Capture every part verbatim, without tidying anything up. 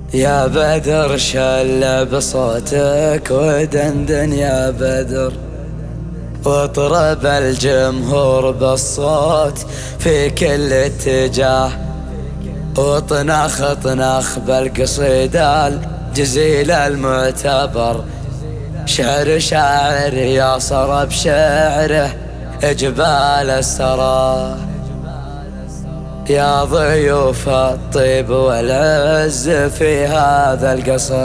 يا بدر شل بصوتك ودندن يا بدر، واطرب الجمهور بالصوت في كل اتجاه، وطنخ طنخ بالقصيدة الجزيل المعتبر. شعر شاعر يصر بشعره جبال السرى، يا ضيوف الطيب والعز في هذا القصر.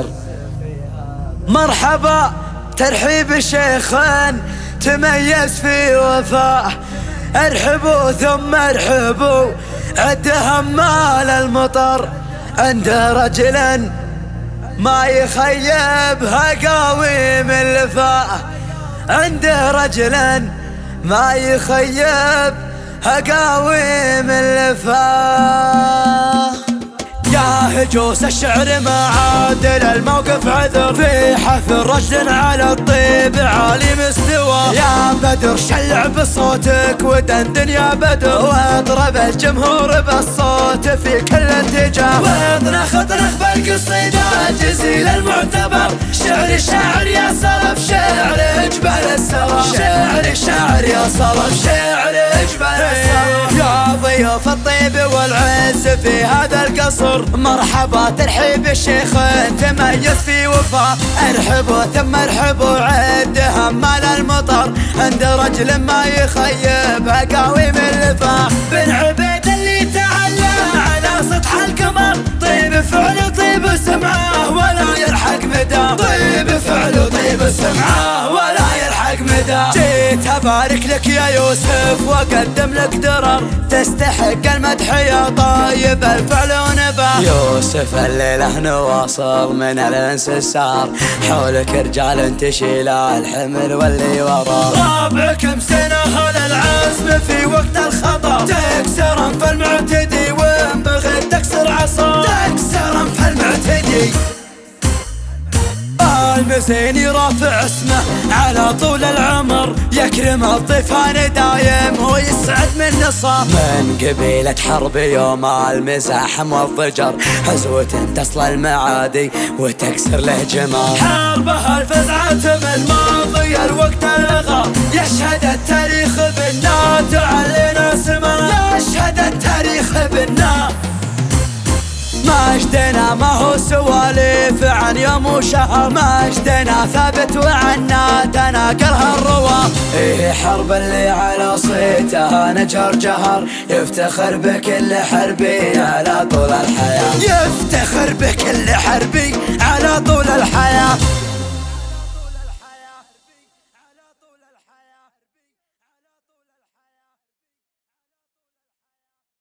مرحبا ترحيب شيخ تميز في وفاه، ارحبوا ثم ارحبوا عد همال المطر، عند رجل ما يخيبها قاويم اللفاه، عند رجل ما يخيب قاويم اللفاه. يا هجوس الشعر معادل الموقف عذر، في حفل رجل على الطيب عالي مستوى. يا بدر شلع بصوتك ودندن يا بدر، واضرب الجمهور بالصوت في كل اتجاه، واطنخ اطنخ بالقصيدة الجزيل المعتبر. شعر شاعر يا صلف شعر جبال السرى، شعر شاعر يا صلف شعر جبال السرى. يا ضيوف الطيب والعز في هذا القصر، مرحبا ترحيب الشيخ تميز في وفاه، ارحبوا ثم ارحبوا عد همال المطر، عند رجل ما يخيب قاويم اللفاه. بن عبيد اللي تعلى على سطح القمر، طيب فعل طيب سمعه ولا يلحق مدى، طيب فعل طيب سمعه ولا يلحق مدى. جيت ابارك لك يا يوسف واقدم لك درر، تستحق المدح يا طيب الفعل ونباه. يوسف الليلة نواصل من الانسسار، حولك رجال تشيل الحمل واللي وراه. رابعكم سنة هل العزم في وقت الخطر، تكسر انف المعتدي وين بغيت تكسر عصا، تكسر انف المعتدي. المزين يرافع اسمه على طول العمر، يكرم الضيفان دايم ويسعد من نصاب. من قبيلة حرب يوم المزاحم والضجر، حزوة تصل المعادي وتكسر له جمال. حربها الفزعة من ماضي الوقت الغار، يشهد التاريخ بالنا تعلينا سما، يشهد التاريخ بالنا. مجدنا ما هو سواليف عن يوم وشهر، مجدنا ثابت وعنا تناقلها الروا. ايه حرب اللي على صيتها نجهر جهر، يفتخر بكل حربي على طول الحياة، يفتخر بكل حربي على طول الحياة.